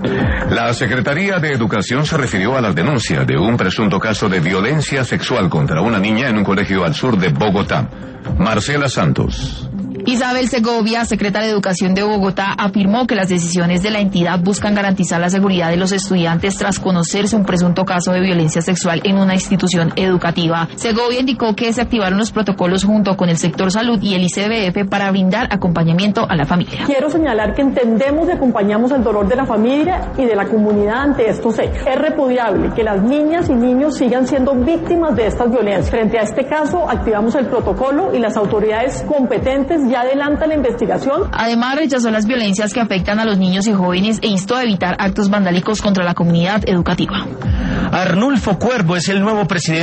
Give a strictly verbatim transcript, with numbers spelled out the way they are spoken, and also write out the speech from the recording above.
La Secretaría de Educación se refirió a las denuncias de un presunto caso de violencia sexual contra una niña en un colegio al sur de Bogotá. Marcela Santos. Isabel Segovia, secretaria de Educación de Bogotá, afirmó que las decisiones de la entidad buscan garantizar la seguridad de los estudiantes tras conocerse un presunto caso de violencia sexual en una institución educativa. Segovia indicó que se activaron los protocolos junto con el sector salud y el I C B F para brindar acompañamiento a la familia. Quiero señalar que entendemos y acompañamos el dolor de la familia y de la comunidad ante estos hechos. Es repudiable que las niñas y niños sigan siendo víctimas de estas violencias. Frente a este caso, activamos el protocolo y las autoridades competentes ya adelanta la investigación. Además, rechazó las violencias que afectan a los niños y jóvenes e instó a evitar actos vandálicos contra la comunidad educativa. Arnulfo Cuervo es el nuevo presidente